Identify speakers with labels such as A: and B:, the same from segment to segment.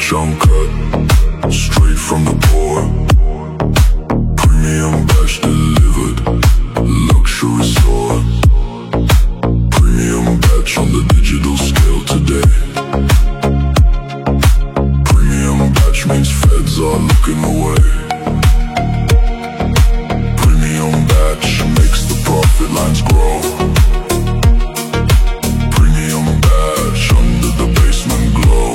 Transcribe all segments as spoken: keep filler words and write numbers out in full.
A: batch uncut, straight from the port. Premium batch delivered, luxury soar. Premium batch on the digital scale today. Premium batch means feds are looking away. Premium batch makes the profit lines grow. Premium batch under the basement glow.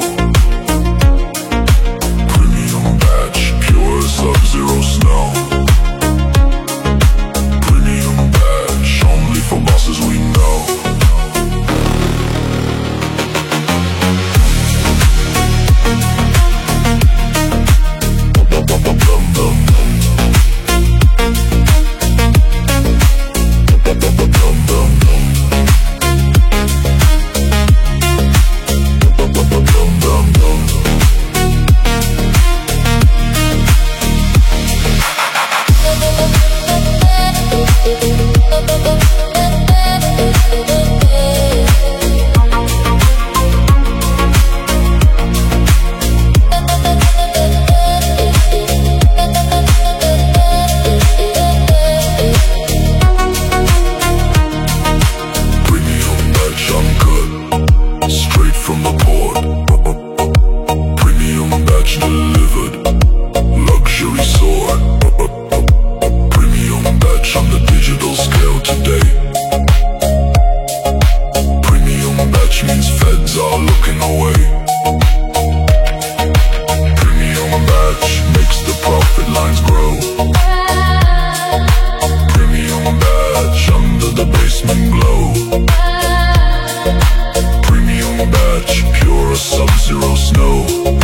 A: Premium batch pure sub-zero snow. Premium batch only for bosses we know. Straight from the port. Premium batch delivered, luxury soar. Premium batch on the digital scale today. Premium batch means feds are looking away. Premium batch makes the profit lines grow. Premium batch under the basement glow. Batch pure sub-zero snow.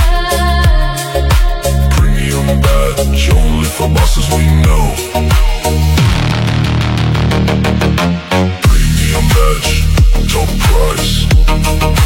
A: Premium batch only for bosses we know. Premium batch top price.